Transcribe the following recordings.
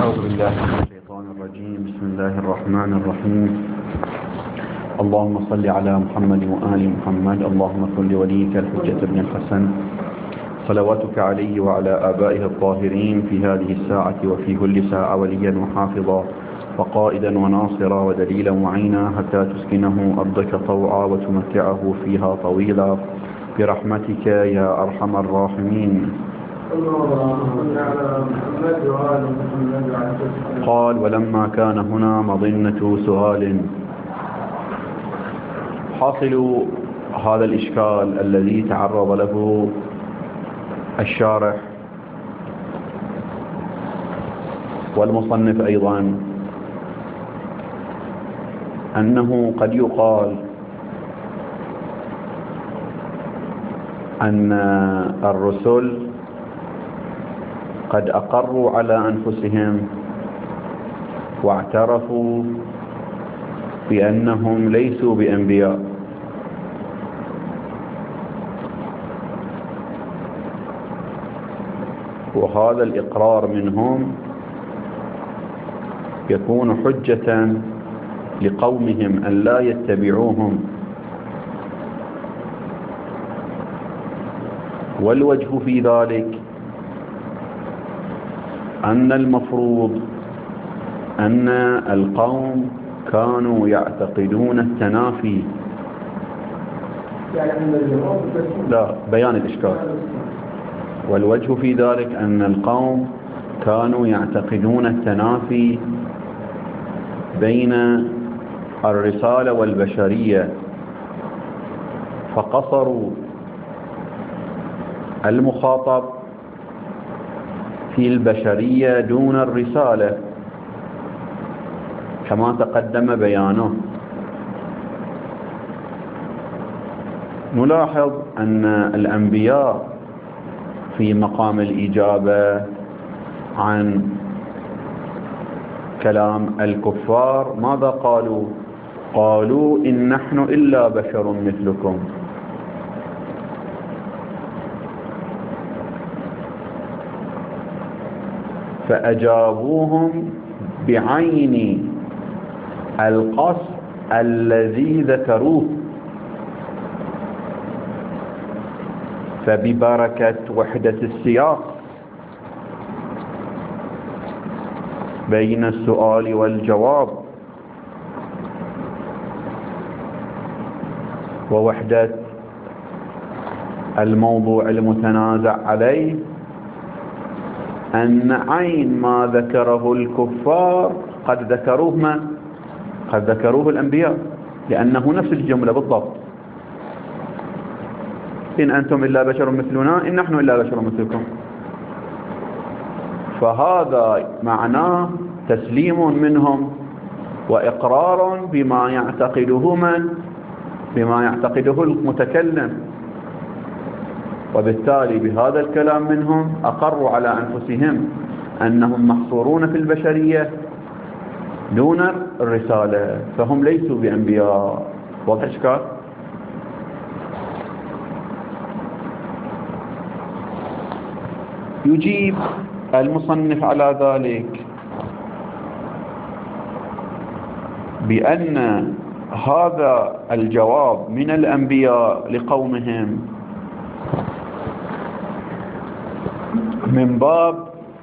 أعوذ بالله من الشيطان الرجيم. بسم الله الرحمن الرحيم. اللهم صل على محمد وآل محمد. اللهم صل وليك الحجة بن الحسن صلواتك عليه وعلى آبائه الطاهرين في هذه الساعة وفي كل ساعة وليا وحافظا وقائدا وناصرا ودليلا وعينا حتى تسكنه أرضك طوعا وتمتعه فيها طويلا برحمتك يا أرحم الراحمين. قال: ولما كان هنا مظنة سؤال. حاصل هذا الإشكال الذي تعرض له الشارح والمصنف أيضا أنه قد يقال أن الرسل قد أقروا على أنفسهم واعترفوا بأنهم ليسوا بأنبياء، وهذا الإقرار منهم يكون حجة لقومهم أن لا يتبعوهم. والوجه في ذلك أن المفروض أن القوم كانوا يعتقدون التنافي. لا، بيان الإشكال. والوجه في ذلك أن القوم كانوا يعتقدون التنافي بين الرسالة والبشرية، فقصروا المخاطب في البشرية دون الرسالة كما تقدم بيانه. نلاحظ أن الأنبياء في مقام الإجابة عن كلام الكفار ماذا قالوا؟ قالوا: إن نحن إلا بشر مثلكم. فأجابوهم بعين القصد الذي ذكروه، فببركة وحدة السياق بين السؤال والجواب ووحدة الموضوع المتنازع عليه، أن عين ما ذكره الكفار قد ذكروه قد ذكروه الأنبياء، لأنه نفس الجملة بالضبط: إن أنتم إلا بشر مثلنا، إن نحن إلا بشر مثلكم. فهذا معناه تسليم منهم وإقرار بما يعتقده بما يعتقده المتكلم، وبالتالي بهذا الكلام منهم أقروا على أنفسهم أنهم محصورون في البشرية دون الرسالة، فهم ليسوا بأنبياء. واضح إشكال؟ يجيب المصنف على ذلك بأن هذا الجواب من الأنبياء لقومهم من باب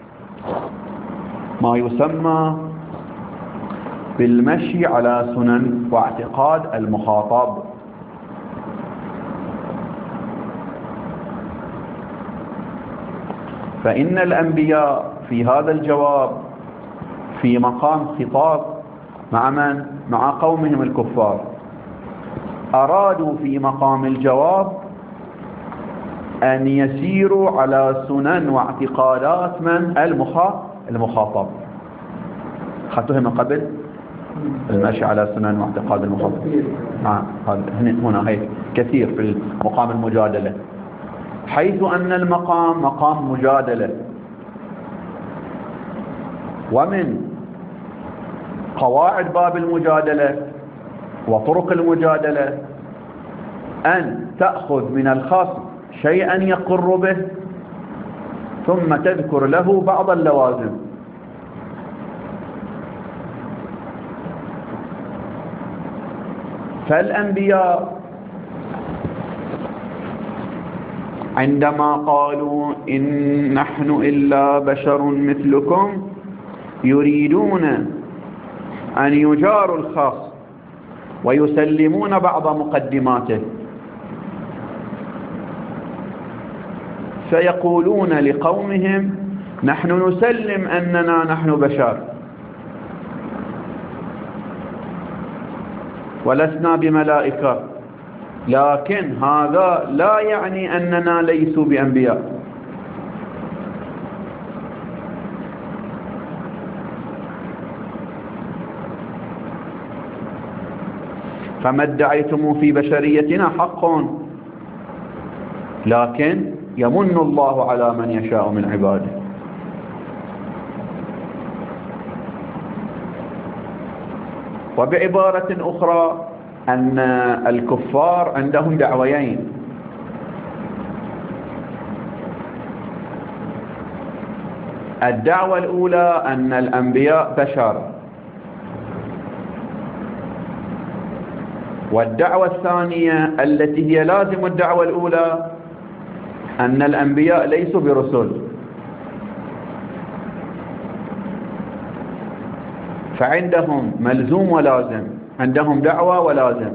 ما يسمى بالمشي على سنن واعتقاد المخاطب. فإن الأنبياء في هذا الجواب في مقام خطاب مع من؟ مع قومهم الكفار، أرادوا في مقام الجواب أن يسيروا على سنن واعتقادات من؟ المخاطب. خدتوها من قبل؟ المشي على سنن واعتقاد المخاطب. هنا هيك كثير في مقام المجادلة، حيث أن المقام مقام مجادلة، ومن قواعد باب المجادلة وطرق المجادلة أن تأخذ من الخصم شيئا يقر به ثم تذكر له بعض اللوازم. فالأنبياء عندما قالوا إن نحن إلا بشر مثلكم يريدون أن يجاروا الخاص ويسلمون بعض مقدماته، فيقولون لقومهم نحن نسلم أننا نحن بشر ولسنا بملائكة، لكن هذا لا يعني أننا ليسوا بأنبياء. فما ادعيتم في بشريتنا حق، لكن يمن الله على من يشاء من عباده. وبعبارة أخرى أن الكفار عندهم دعويين: الدعوة الأولى أن الأنبياء بشر، والدعوة الثانية التي هي لازم الدعوة الأولى أن الأنبياء ليسوا برسل. فعندهم ملزوم ولازم، عندهم دعوة ولازم.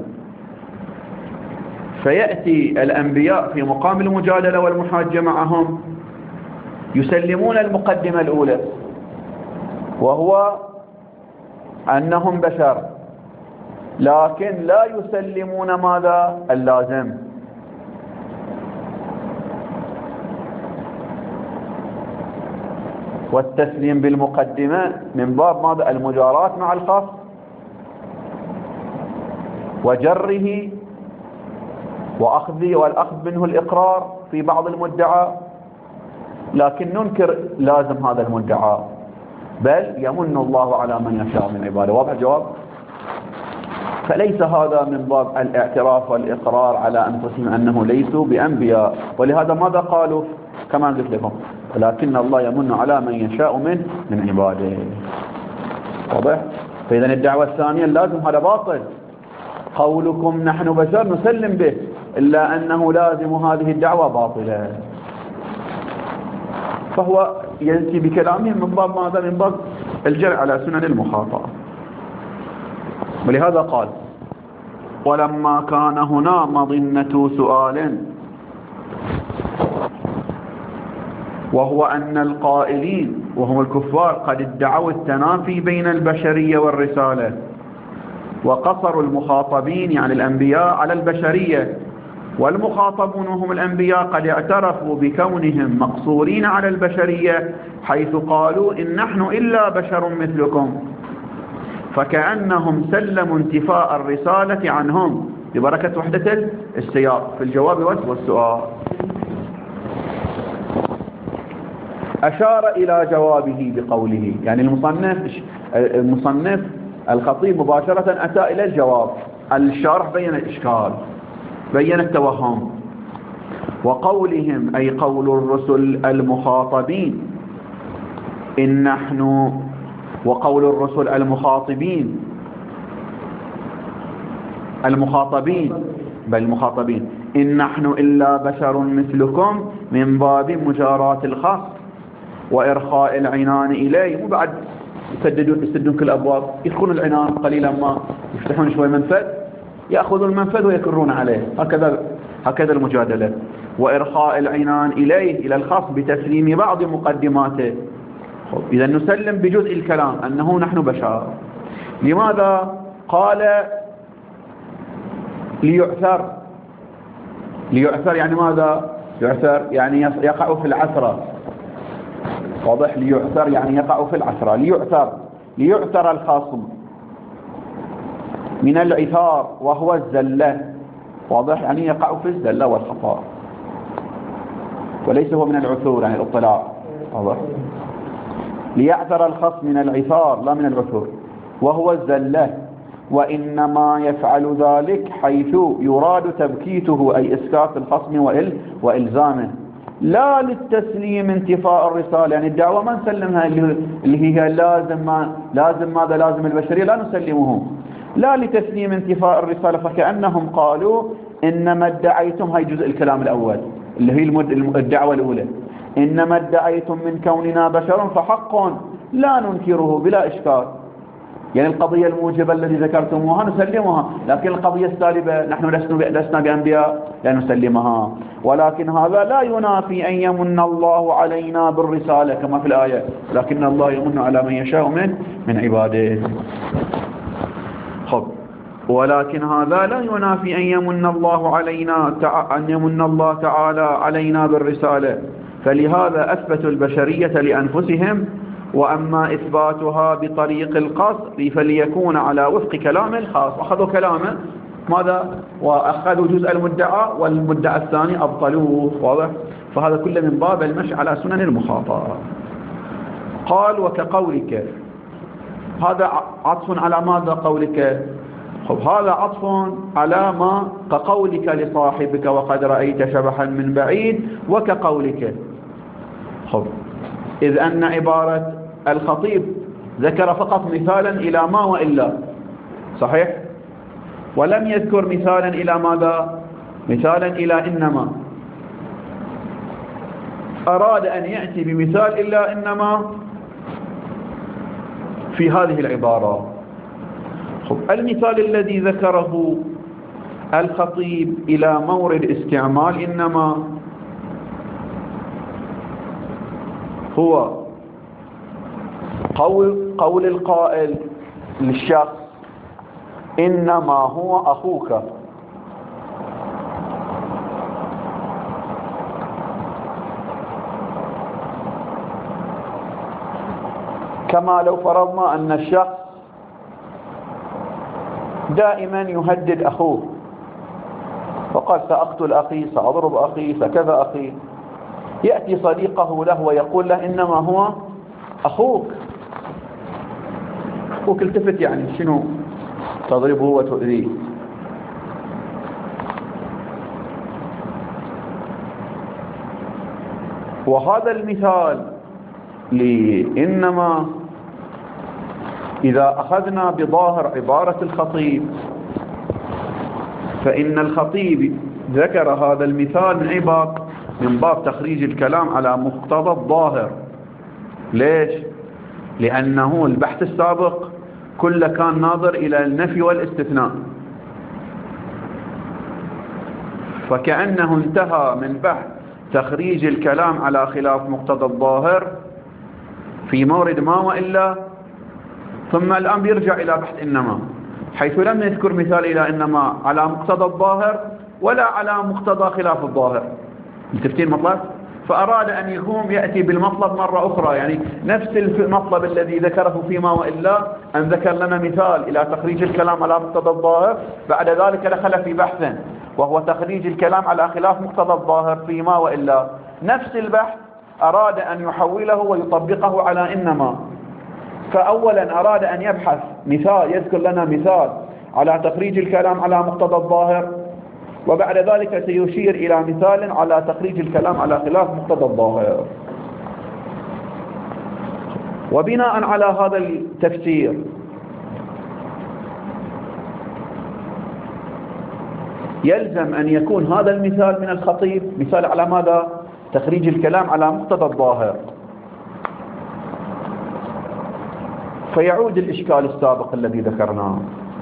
فيأتي الأنبياء في مقام المجادلة والمحاجة معهم يسلمون المقدمة الأولى، وهو أنهم بشر، لكن لا يسلمون ماذا؟ اللازم. والتسليم بالمقدمة من باب ماذا؟ المجاراة مع الخاص وجره والأخذ منه الإقرار في بعض المدعى، لكن ننكر لازم هذا المدعى، بل يمن الله على من يشاء من عباده. واضح الجواب؟ فليس هذا من باب الاعتراف والإقرار على أنفسهم أنه ليسوا بأنبياء، ولهذا ماذا قالوا كما قلت لكم؟ ولكن الله يمن على من يشاء من عباده. واضح؟ فإذا الدعوة الثانية لازم هذا باطل. قولكم نحن بشر نسلم به، إلا أنه لازم هذه الدعوة باطلة. فهو ينتي بكلامه من باب ماذا؟ من باب الجرع على سنن المخاطرة. ولهذا قال: ولما كان هنا مظنة سؤال، وهو أن القائلين وهم الكفار قد ادعوا التنافي بين البشرية والرسالة، وقصروا المخاطبين يعني الأنبياء على البشرية، والمخاطبون وهم الأنبياء قد اعترفوا بكونهم مقصورين على البشرية، حيث قالوا إن نحن إلا بشر مثلكم، فكأنهم سلموا انتفاء الرسالة عنهم ببركة وحدة السياق في الجواب والسؤال. أشار إلى جوابه بقوله، يعني المصنف الخطيب مباشرة أتى إلى الجواب. الشارح بين الإشكال، بين التوهم. وقولهم أي قول الرسل المخاطبين إن نحن، وقول الرسل المخاطبين إن نحن إلا بشر مثلكم من باب مجاراة الخاص وإرخاء العنان إليه. وبعد يسدون كل الأبواب، يدخلون العنان قليلا ما يفتحون شوي منفذ، يأخذون المنفذ ويكرون عليه. هكذا المجادلة. وإرخاء العنان إليه إلى الخاص بتسليم بعض مقدماته. إذا نسلم بجزء الكلام أنه نحن بشر. لماذا؟ قال ليعثر يعني ماذا؟ يعثر يعني يقع في العثرة. واضح؟ ليعثر يعني يقع في العثرة. ليعثر الخاصم من العثار وهو الزلة. واضح؟ يعني يقع في الزلة والخطأ، وليس هو من العثور يعني الاطلاع. واضح؟ ليعثر الخصم من العثار لا من العثور وهو الزلة، وإنما يفعل ذلك حيث يراد تبكيته أي إسكات الخصم وإلزامه، لا للتسليم انتفاء الرسالة. يعني الدعوة ما نسلمها اللي هي لازم ماذا؟ لازم البشرية لا نسلمه، لا لتسليم انتفاء الرسالة، فكأنهم قالوا إنما ادعيتم، هاي جزء الكلام الأول اللي هي الدعوة الأولى، إنما ادعيتم من كوننا بشر فحق لا ننكره بلا إشكال، يعني القضية الموجبة الذي ذكرتموها نسلمها، لكن القضية السالبة نحن لسنا بأنبياء لا نسلمها، ولكن هذا لا ينافي أن يمن الله علينا بالرسالة كما في الآية، لكن الله يمن على من يشاء من عباده. خب، ولكن هذا لا ينافي أن يمن الله تعالى علينا بالرسالة، فلهذا أثبتوا البشرية لأنفسهم، وأما إثباتها بطريق القصر فليكون على وفق كلام الخاص. أخذوا كلامه ماذا؟ وأخذوا جزء المدعى والمدعى الثاني أبطلوه، واضح؟ فهذا كله من باب المشي على سنن المخاطبة. قال وكقولك، هذا عطف على ماذا قولك؟ خب، هذا عطف على ما كقولك لصاحبك وقد رأيت شبحا من بعيد وكقولك. خب، إذ أن عبارة الخطيب ذكر فقط مثالا إلى ما وإلا، صحيح؟ ولم يذكر مثالا إلى ماذا؟ مثالا إلى إنما. أراد أن يأتي بمثال إلا إنما في هذه العبارة. خب، المثال الذي ذكره الخطيب إلى مورد استعمال إنما هو قول القائل للشخص إنما هو أخوك، كما لو فرضنا أن الشخص دائما يهدد أخوه، فقال سأقتل أخي، سأضرب أخي، سكذا أخي، يأتي صديقه له ويقول له إنما هو أخوك. أخوك التفت، يعني شنو تضربه وتؤذيه؟ وهذا المثال لإنما إذا أخذنا بظاهر عبارة الخطيب، فإن الخطيب ذكر هذا المثال من باب تخريج الكلام على مقتضى الظاهر. ليش؟ لأنه البحث السابق كله كان ناظر إلى النفي والاستثناء، فكأنه انتهى من بحث تخريج الكلام على خلاف مقتضى الظاهر في مورد ما وإلا، ثم الآن بيرجع إلى بحث إنما، حيث لم يذكر مثال إلى إنما على مقتضى الظاهر ولا على مقتضى خلاف الظاهر. التفتين مطلب، فأراد أن يقوم يأتي بالمطلب مرة أخرى، يعني نفس المطلب الذي ذكره فيما وإلا، أن ذكر لنا مثال إلى تخريج الكلام على مقتضى الظاهر، بعد ذلك دخل في بحث وهو تخريج الكلام على خلاف مقتضى الظاهر فيما وإلا. نفس البحث أراد أن يحوله ويطبقه على إنما. فأولا أراد أن يبحث مثال، يذكر لنا مثال على تخريج الكلام على مقتضى الظاهر، وبعد ذلك سيشير إلى مثال على تخريج الكلام على خلاف مقتضى الظاهر. وبناء على هذا التفسير يلزم أن يكون هذا المثال من الخطيب مثال على ماذا؟ تخريج الكلام على مقتضى الظاهر. فيعود الإشكال السابق الذي ذكرناه،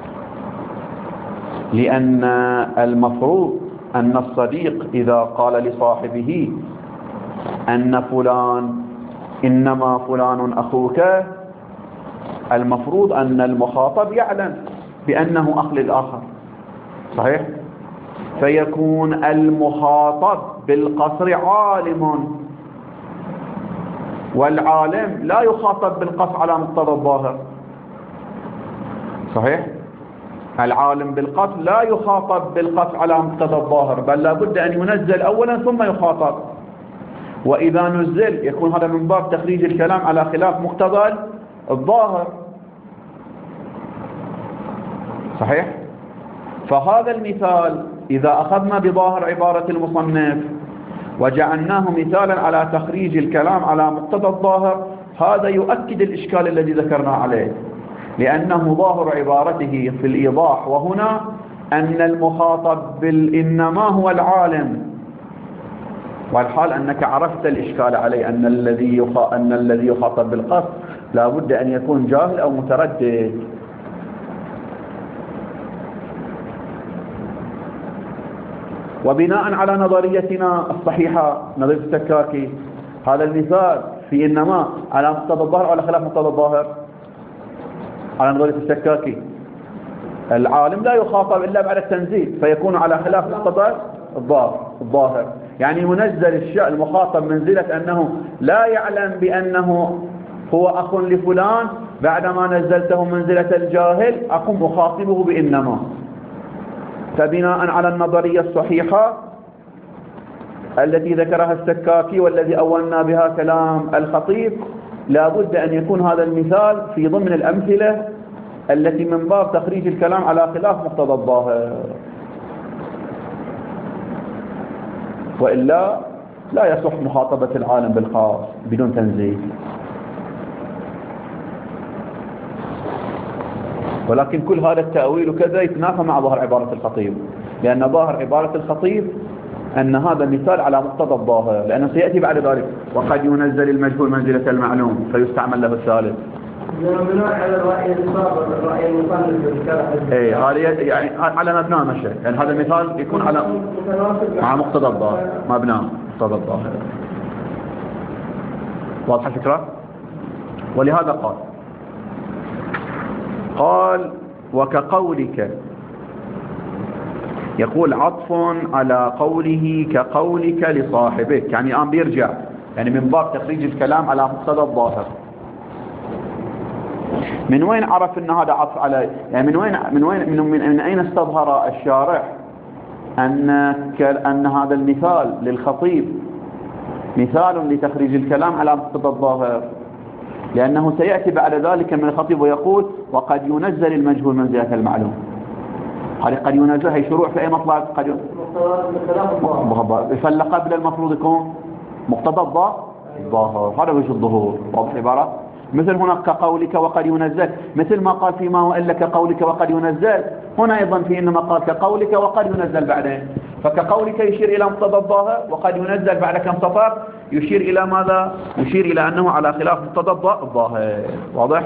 لأن المفروض أن الصديق إذا قال لصاحبه أن فلان إنما فلان أخوك، المفروض أن المخاطب يعلم بأنه أخ للآخر، صحيح؟ فيكون المخاطب بالقصر عالم، والعالم لا يخاطب بالقص على مقتضى الظاهر، صحيح؟ العالم بالقص لا يخاطب بالقص على مقتضى الظاهر، بل لا بد أن ينزل أولا ثم يخاطب، وإذا نزل يكون هذا من باب تخريج الكلام على خلاف مقتضى الظاهر، صحيح؟ فهذا المثال إذا أخذنا بظاهر عبارة المصنف وجعلناه مثالا على تخريج الكلام على مقتضى الظاهر، هذا يؤكد الإشكال الذي ذكرنا عليه، لأنه ظاهر عبارته في الإيضاح وهنا أن المخاطب بالإنما هو العالم، والحال أنك عرفت الإشكال عليه، أن الذي يخاطب بالقصد لا بد أن يكون جاهل أو متردد. وبناء على نظريتنا الصحيحة نظرية السكاكي، هذا المثال في إنما على مقتضى الظاهر وعلى خلاف مقتضى الظاهر؟ على نظرية السكاكي العالم لا يخاطب إلا بعد التنزيل، فيكون على خلاف مقتضى الظاهر، يعني ينزل المخاطب منزلة أنه لا يعلم بأنه هو أخ لفلان، بعدما نزلته منزلة الجاهل أقوم أخاطبه بإنما. فبناء على النظرية الصحيحة التي ذكرها السكاكي والذي أولنا بها كلام الخطيب، لا بد أن يكون هذا المثال في ضمن الأمثلة التي من باب تخريج الكلام على خلاف مقتضى الظاهر، وإلا لا يصح مخاطبة العالم بالخاص بدون تنزيل. ولكن كل هذا التأويل كذا يتنافى مع ظاهر عبارة الخطيب، لأن ظاهر عبارة الخطيب أن هذا مثال على مقتضى الظاهر، لأنه سيأتي بعد ذلك وقد ينزل المجهول منزلة المعلوم فيستعمل له الثالث. بناء على الرأي السابق، الرأي المصنف هذا يعني على مبنى مشى، يعني هذا المثال يكون على مع مقتضى الظاهر، مبنى مقتضى الظاهر. واضحة الفكرة؟ ولهذا قال وكقولك، يقول عطف على قوله كقولك لصاحبك، يعني الآن بيرجع يعني من باب تخريج الكلام على مقتضى الظاهر. من وين عرف ان هذا عطف على، يعني من اين استظهر الشارع ان هذا المثال للخطيب مثال لتخريج الكلام على مقتضى الظاهر؟ لأنه سيأتي بعد ذلك من الخطيب ويقول وقد ينزل المجهول منزلة المعلوم. هذه قد ينزل هي شروع في أي مطلب؟ قد فلا قبل المفروض يكون مقتضى الظاهر، هذا وجه الظهور. واضح العبارة؟ مثل هناك كقولك وقد ينزل، مثل ما قال فيما هو إلا كقولك وقد ينزل، هنا أيضا في إنما قال كقولك وقد ينزل بعدين. فكقولك يشير إلى مقتضى الظاهر، وقد ينزل بعد كم سطر يشير إلى ماذا؟ يشير إلى أنه على خلاف مقتضى الظاهر. واضح؟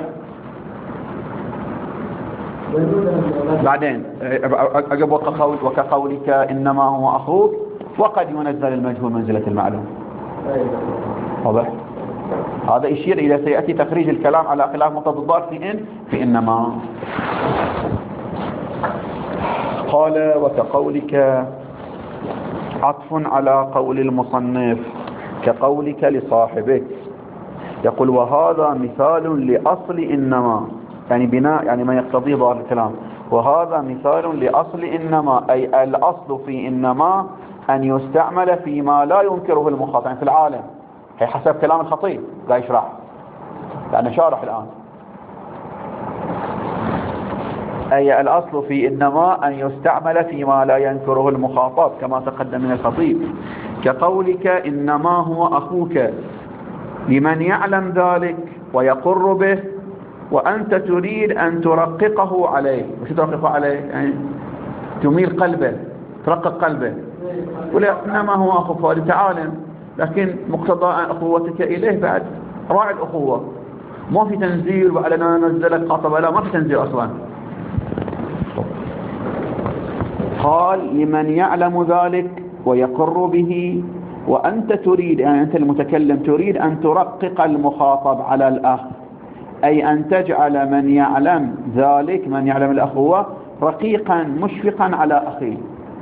بعدين أجب وكقولك إنما هو أخوك وقد ينزل المجهول منزلة المعلوم. واضح؟ هذا يشير إلى سيأتي تخريج الكلام على خلاف مقتضى الظاهر في إنما. قال وكقولك عطف على قول المصنف كقولك لصاحبك، يقول وهذا مثال لأصل إنما، يعني بناء يعني ما يقتضيه ظاهر الكلام، وهذا مثال لأصل إنما، أي الأصل في إنما أن يستعمل فيما لا ينكره المخاطب، يعني في العالم، هي حسب كلام الخطيب لا يشرح لأنه شارح الآن. أي الأصل في إنما أن يستعمل فيما لا ينكره المخاطب كما تقدم من الخطيب، كقولك إنما هو أخوك لمن يعلم ذلك ويقر به وأنت تريد أن ترققه عليه. وش ترققه عليه؟ يعني تميل قلبه، ترقق قلبه، ولا إنما هو أخوك هذا تعالم، لكن مقتضى أخوتك إليه بعد راعي الأخوة، ما في تنزيل وعلنا نزلك قاطبة، لا ما في تنزيل أصلا. قال لمن يعلم ذلك ويقر به وأنت تريد، يعني أنت المتكلم تريد أن ترقق المخاطب على الأخ، أي أن تجعل من يعلم ذلك، من يعلم الأخوة، رقيقا مشفقا على أخيه.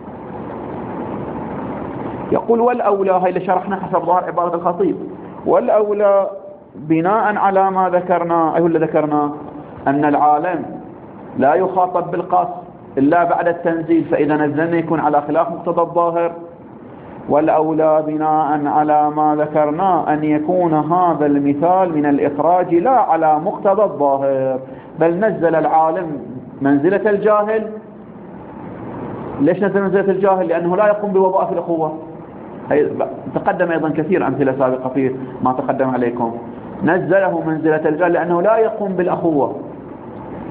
يقول والأولى، هاي اللي شرحنا حسب ظاهر عبارة الخطيب، والأولى بناء على ما ذكرنا، أيه اللي ذكرنا، أن العالم لا يخاطب بالقصد إلا بعد التنزيل، فإذا نزلنا يكون على خلاف مقتضى الظاهر. والأولى بناء على ما ذكرنا أن يكون هذا المثال من الإخراج لا على مقتضى الظاهر، بل نزل العالم منزلة الجاهل. ليش نزل منزلة الجاهل؟ لأنه لا يقوم بوظائف الأخوة. تقدم أيضا كثير أمثلة سابقة في ما تقدم عليكم. نزله منزلة الجاهل لأنه لا يقوم بالأخوة،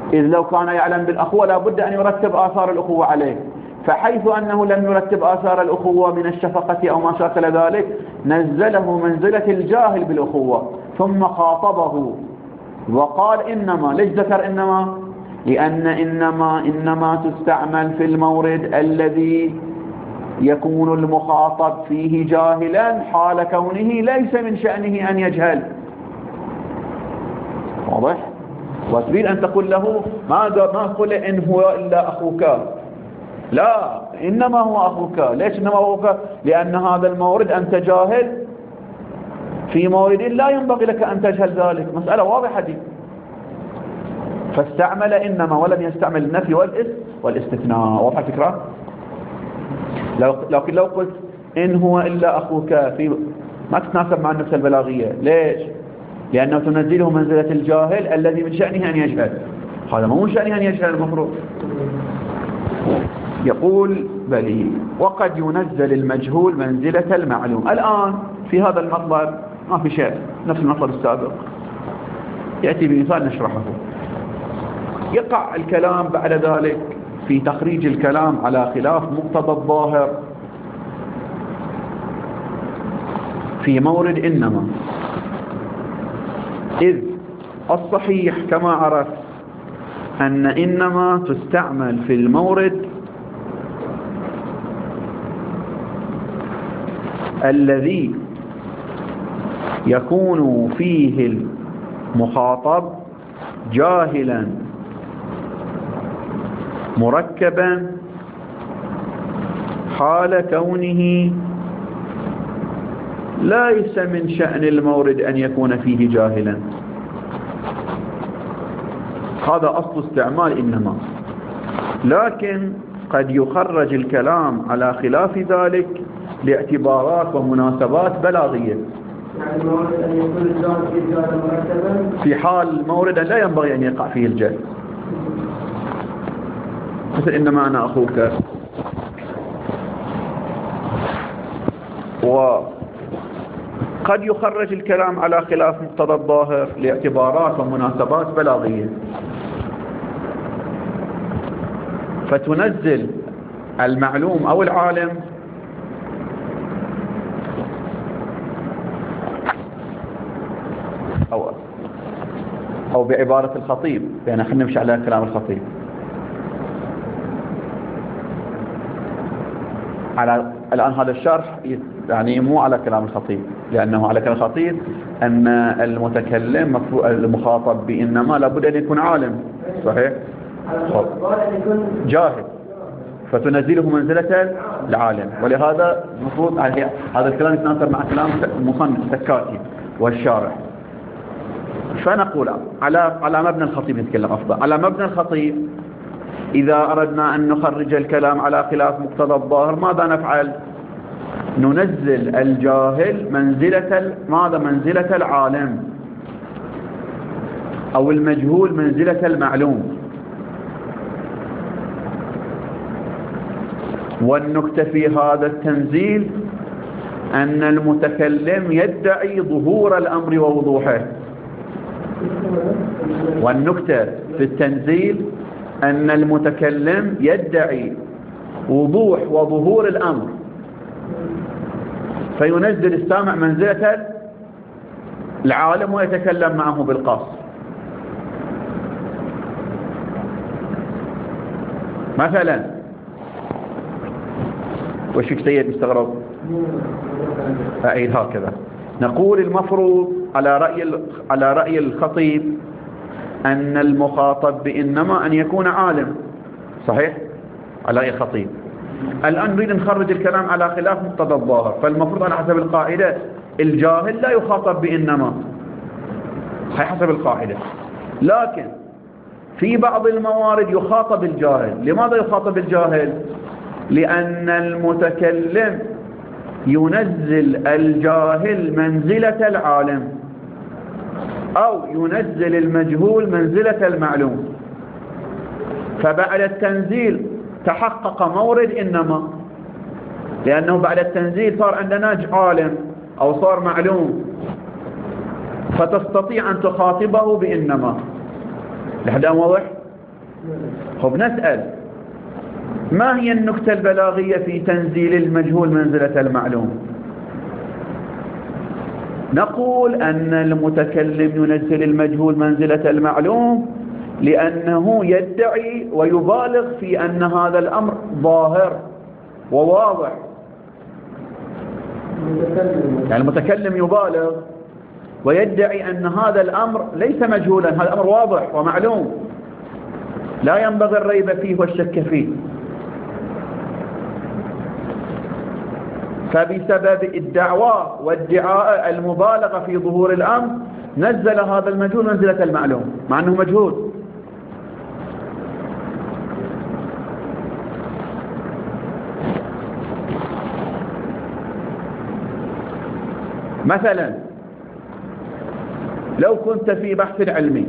إذ لو كان يعلم بالأخوة لابد أن يرتب آثار الأخوة عليه، فحيث أنه لم يرتب آثار الأخوة من الشفقة أو ما شاكل ذلك نزله منزلة الجاهل بالأخوة، ثم خاطبه وقال إنما. ليش ذكر إنما؟ لأن إنما تستعمل في المورد الذي يكون المخاطب فيه جاهلا حال كونه ليس من شأنه أن يجهل. واضح؟ وتريد أن تقول له ما قل إن هو إلا أخوك، لا، إنما هو أخوك. ليش إنما هو أخوك؟ لأن هذا المورد أنت جاهل في مورد لا ينبغي لك أن تجهل ذلك. مسألة واضحة دي. فاستعمل إنما ولم يستعمل النفي والاستثناء. واضحة الفكرة؟ لكن لو قلت إن هو إلا أخوك ما تتناسب مع النفس البلاغية. ليش؟ لأنه تنزله منزلة الجاهل الذي من شأنه أن يجهل. هذا مو من شأنه أن يجهل المفروض. يقول بلي وقد ينزل المجهول منزلة المعلوم. الآن في هذا المطلب ما في شيء، نفس المطلب السابق، يأتي بمثال نشرحه. يقع الكلام بعد ذلك في تخريج الكلام على خلاف مقتضى الظاهر في مورد إنما، إذ الصحيح كما عرف أن إنما تستعمل في المورد الذي يكون فيه المخاطب جاهلا مركبا حال كونه ليس من شأن المورد أن يكون فيه جاهلا. هذا أصل استعمال إنما، لكن قد يخرج الكلام على خلاف ذلك لاعتبارات ومناسبات بلاغية. يعني المورد أن يكون الجاهل في الجاهل مركبا في حال مورد لا ينبغي أن يقع فيه الجهل، مثل إنما أنا أخوك. وقد يخرج الكلام على خلاف مقتضى الظاهر لاعتبارات ومناسبات بلاغية، فتنزل المعلوم أو العالم أو بعبارة الخطيب، يعني خلينا نمشي على كلام الخطيب. الآن هذا الشرح يعني مو على كلام الخطيب، لأنه على كلام الخطيب أن المتكلم المخاطب بإنما لابد أن يكون عالم، صحيح؟ جاهل، فتنزله منزلة العالم. ولهذا المفروض هذا الكلام يتناسب مع كلام المصنف السكاتي والشارح. فنقول على مبنى الخطيب نتكلم أفضل. على مبنى الخطيب إذا أردنا أن نخرج الكلام على خلاف مقتضى الظاهر ماذا نفعل؟ ننزل الجاهل منزلة العالم، أو المجهول منزلة المعلوم. والنكتة في هذا التنزيل أن المتكلم يدعي ظهور الأمر ووضوحه. والنكتة في التنزيل أن المتكلم يدعي وضوح وظهور الأمر، فينزل السامع منزلة العالم ويتكلم معه بالقص. مثلا وش فيك سيد مستغرب؟ أعيد هكذا. نقول المفروض على رأي الخطيب أن المخاطب بإنما أن يكون عالم، صحيح؟ على رأي الخطيب. الآن نريد نخرج الكلام على خلاف مقتضى الظاهر، فالمفروض على حسب القاعدة الجاهل لا يخاطب بإنما، هي حسب القاعدة. لكن في بعض الموارد يخاطب الجاهل. لماذا يخاطب الجاهل؟ لأن المتكلم ينزل الجاهل منزلة العالم، أو ينزل المجهول منزلة المعلوم. فبعد التنزيل تحقق مورد إنما، لأنه بعد التنزيل صار عندنا عالم أو صار معلوم، فتستطيع أن تخاطبه بإنما. لحد أن واضح؟ خب نسأل ما هي النكتة البلاغية في تنزيل المجهول منزلة المعلوم؟ نقول أن المتكلم ينزل المجهول منزلة المعلوم لأنه يدعي ويبالغ في أن هذا الأمر ظاهر وواضح. يعني المتكلم يبالغ ويدعي أن هذا الأمر ليس مجهولا، هذا الأمر واضح ومعلوم لا ينبغي الريب فيه والشك فيه. فبسبب الدعوة وادعاء المبالغة في ظهور الأمر نزل هذا المجهول منزلة المعلوم مع أنه مجهول. مثلا لو كنت في بحث علمي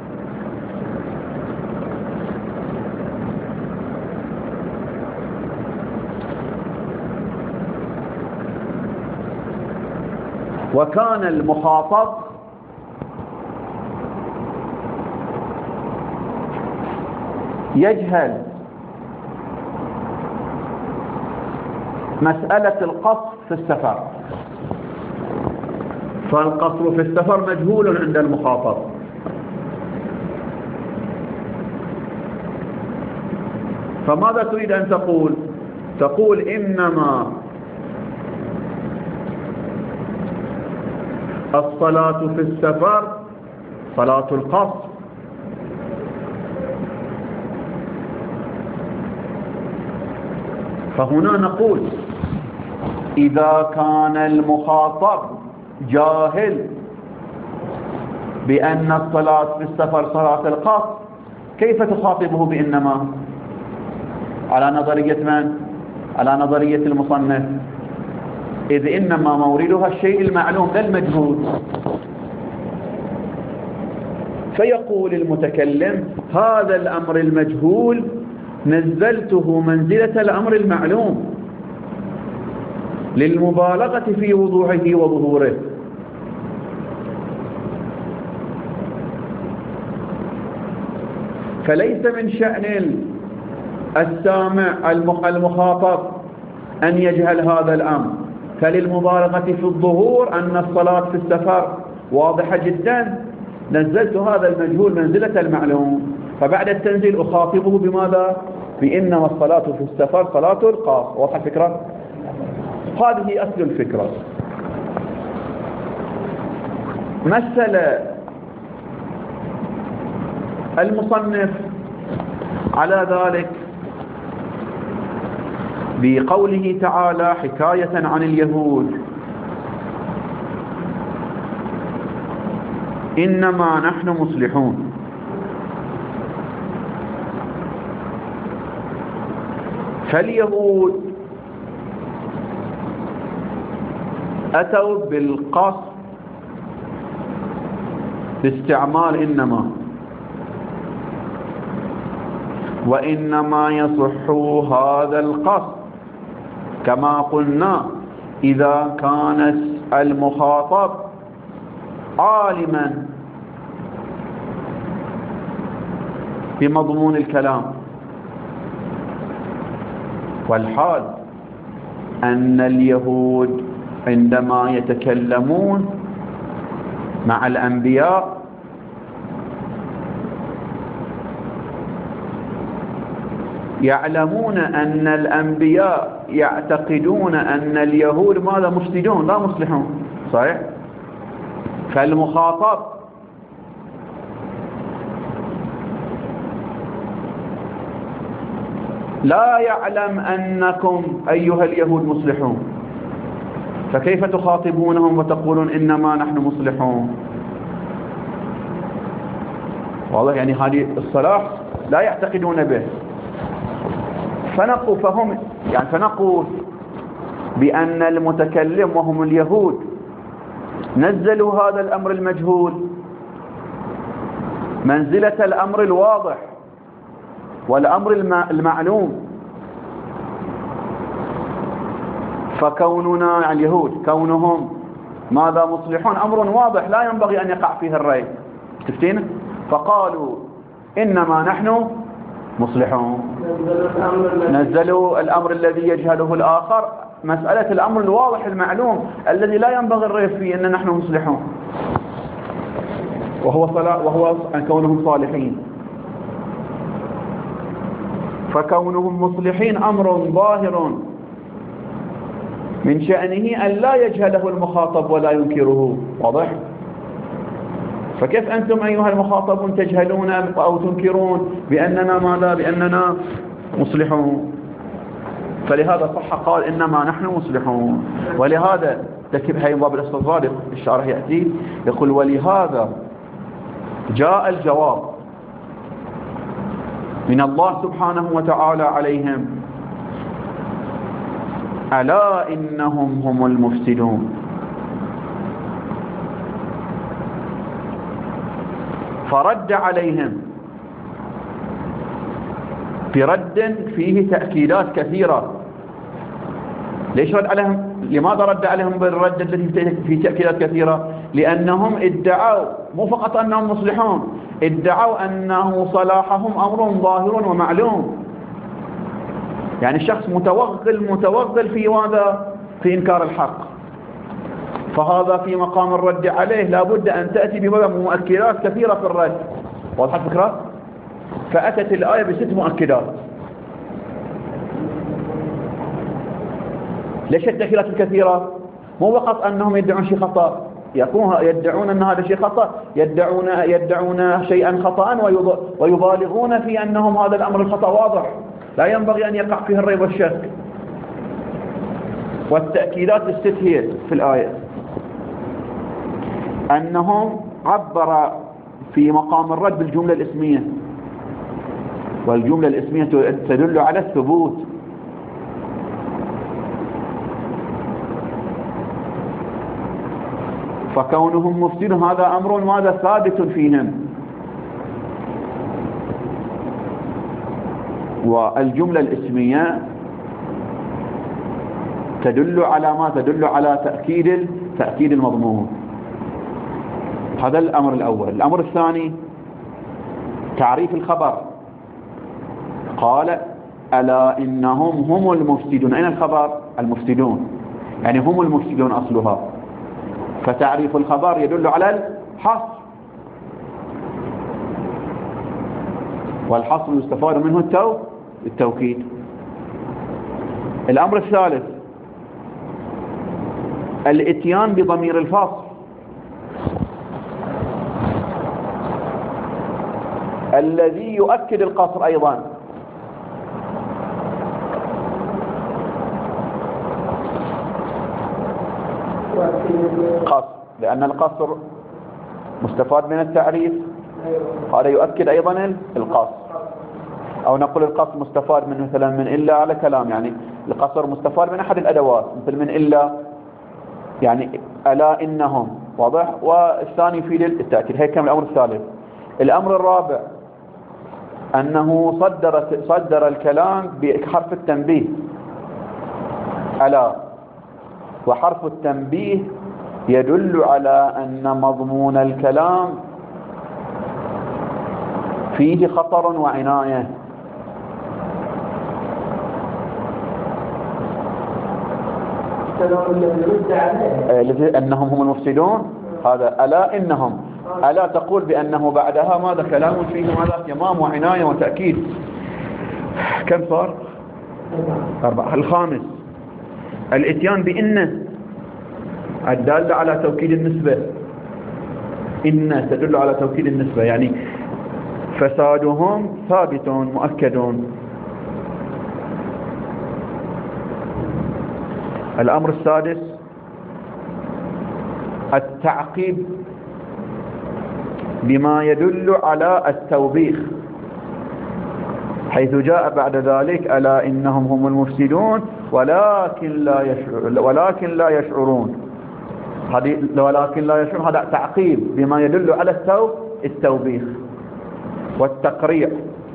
وكان المخاطب يجهل مسألة القصر في السفر، فالقصر في السفر مجهول عند المخاطب، فماذا تريد أن تقول؟ تقول إنما الصلاة في السفر صلاة القصر. فهنا نقول إذا كان المخاطب جاهل بأن الصلاة في السفر صلاة القصر كيف تخاطبه بإنما؟ على نظرية من؟ على نظرية المصنف، إذ إنما موردها الشيء المعلوم لا المجهول. فيقول المتكلم هذا الأمر المجهول نزلته منزلة الأمر المعلوم للمبالغة في وضوحه وظهوره. فليس من شأن السامع المخاطب أن يجهل هذا الأمر، فللمبالغة في الظهور أن الصلاة في السفر واضحة جدا نزلت هذا المجهول منزلة المعلوم، فبعد التنزيل أخاطبه بماذا؟ بإنما الصلاة في السفر صلاة القصر. واضح الفكرة؟ هذه أصل الفكرة. مثل المصنف على ذلك بقوله تعالى حكاية عن اليهود إنما نحن مصلحون. فاليهود أتوا بالقصد باستعمال إنما، وإنما يصح هذا القصد كما قلنا إذا كان المخاطب عالما بمضمون الكلام، والحال أن اليهود عندما يتكلمون مع الأنبياء يعلمون أن الأنبياء يعتقدون أن اليهود ماذا؟ مفسدون لا مصلحون. صحيح؟ فالمخاطب لا يعلم أنكم أيها اليهود مصلحون، فكيف تخاطبونهم وتقولون إنما نحن مصلحون؟ والله يعني هذه الصلاح لا يعتقدون به. فنقول بأن المتكلم وهم اليهود نزلوا هذا الأمر المجهول منزلة الأمر الواضح والأمر المعلوم. فكوننا اليهود كونهم ماذا؟ مصلحون، أمر واضح لا ينبغي أن يقع فيه الريب. تفتين؟ فقالوا إنما نحن مصلحون. نزلوا الأمر الذي يجهله الآخر، مسألة الأمر الواضح المعلوم الذي لا ينبغي الريب فيه أن نحن مصلحون، وهو كونهم صالحين. فكونهم مصلحين أمر ظاهر من شأنه أن لا يجهله المخاطب ولا ينكره. واضح؟ فكيف أنتم أيها المخاطبون تجهلون أو تنكرون بأننا ماذا؟ بأننا مصلحون. فلهذا صح قال إنما نحن مصلحون. ولهذا تكتب هاي باب الاستظهار الشارح يأتي يقول ولهذا جاء الجواب من الله سبحانه وتعالى عليهم ألا إنهم هم المفسدون. فرد عليهم برد فيه تأكيدات كثيرة. ليش رد عليهم؟ لماذا رد عليهم بالرد الذي فيه تأكيدات كثيرة؟ لأنهم ادعوا مو فقط أنهم مصلحون، ادعوا أنه صلاحهم أمر ظاهر ومعلوم. يعني الشخص متوغل في ماذا؟ في إنكار الحق. فهذا في مقام الرد عليه لابد أن تأتي بمؤكدات كثيرة في الرد. واضح الفكرة؟ فأتت الآية ب6 مؤكدات. ليش التأكيدات الكثيرة؟ مو فقط أنهم يدعون شيء خطأ، يدعون أن هذا شيء خطأ، يدعون شيئا خطأ ويبالغون في أنهم هذا الأمر الخطأ واضح لا ينبغي أن يقع فيه الريب والشك. والتأكيدات ال6 هي في الآية أنهم عبر في مقام الرد بالجملة الاسمية، والجملة الاسمية تدل على الثبوت. فكونهم مفسدون هذا أمر ماذا؟ ثابت فيهم. والجملة الاسمية تدل على ما؟ تدل على تأكيد المضمون. هذا الأمر الأول. الأمر الثاني تعريف الخبر. قال ألا إنهم هم المفسدون. أين الخبر؟ المفسدون، يعني هم المفسدون أصلها. فتعريف الخبر يدل على الحصر، والحصر يستفاد منه التوكيد. الأمر الثالث الاتيان بضمير الفصل الذي يؤكد القصر أيضا. قصر، لأن القصر مستفاد من التعريف، هذا يؤكد أيضا القصر. أو نقول القصر مستفاد من مثلا من إلا على كلام، يعني القصر مستفاد من أحد الأدوات مثل من إلا، يعني ألا إنهم. واضح؟ والثاني يفيد التأكيد. هيك كم الأمر الثالث. الأمر الرابع أنه صدر الكلام بحرف التنبيه ألا، وحرف التنبيه يدل على أن مضمون الكلام فيه خطر وعناية. أنهم هم المفسدون، هذا ألا إنهم. ألا تقول بأنه بعدها ماذا؟ كلام فيه ماذا؟ تمام وعناية وتأكيد. كم صار؟ 4. الخامس الاتيان بإن الدالة على توكيد النسبة. إن تدل على توكيد النسبة، يعني فسادهم ثابت مؤكد. الأمر السادس التعقيب بما يدل على التوبيخ، حيث جاء بعد ذلك ألا إنهم هم المفسدون ولكن لا يشعرون. ولكن لا يشعرون هذا تعقيب بما يدل على التوبيخ والتقريع.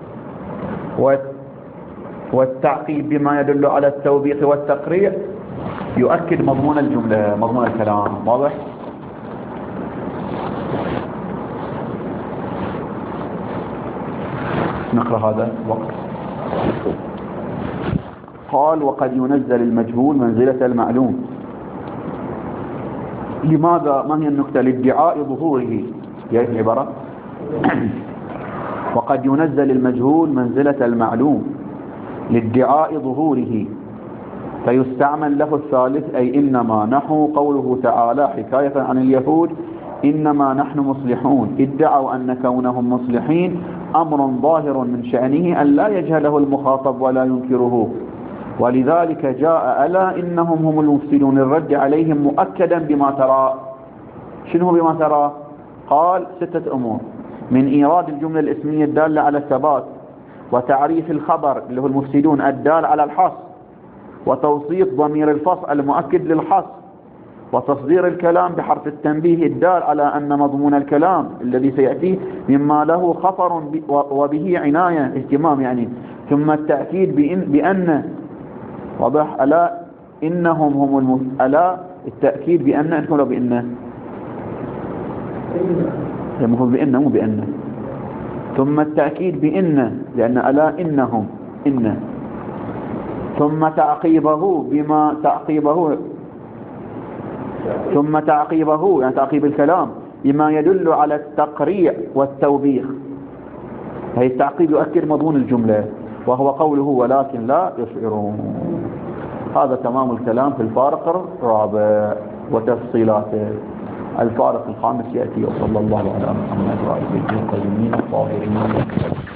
والتعقيب بما يدل على التوبيخ والتقريع يؤكد مضمون الجملة، مضمون الكلام. واضح؟ نقرأ هذا وقت. قال وقد ينزل المجهول منزلة المعلوم. لماذا؟ ما هي النكتة؟ لادعاء ظهوره. هي العبارة وقد ينزل المجهول منزلة المعلوم لادعاء ظهوره، فيستعمل له الثالث أي إنما، نحو قوله تعالى حكاية عن اليهود إنما نحن مصلحون، ادعوا أن كونهم مصلحين أمر ظاهر من شأنه أن لا يجهله المخاطب ولا ينكره، ولذلك جاء ألا إنهم هم المفسدون الرد عليهم مؤكدا بما ترى. شنو بما ترى؟ قال 6 أمور: من إيراد الجملة الاسمية الدالة على الثبات، وتعريف الخبر اللي هو المفسدون الدال على الحصر، وتوصيف ضمير الفصل المؤكد للحصر، وتصدير الكلام بحرف التنبيه الدال على أن مضمون الكلام الذي سيأتي مما له خطر وبه عناية اهتمام يعني، ثم التأكيد بأن واضح ألا إنهم هم ألا التأكيد بأن أنتم لو بأن المفروض بأن مو بأن، ثم التأكيد بأن لأن ألا إنهم إن، ثم تعقيبه بما تعقيبه، ثم تعقيبه يعني تعقيب الكلام بما يدل على التقريع والتوبيخ. هي التعقيب يؤكد مضمون الجملة وهو قوله ولكن لا يشعرون. هذا تمام الكلام في الفارق الرابع وتفصيلاته. الفارق الخامس يأتي. وصلى الله على محمد وعلى آله الطيبين الطاهرين.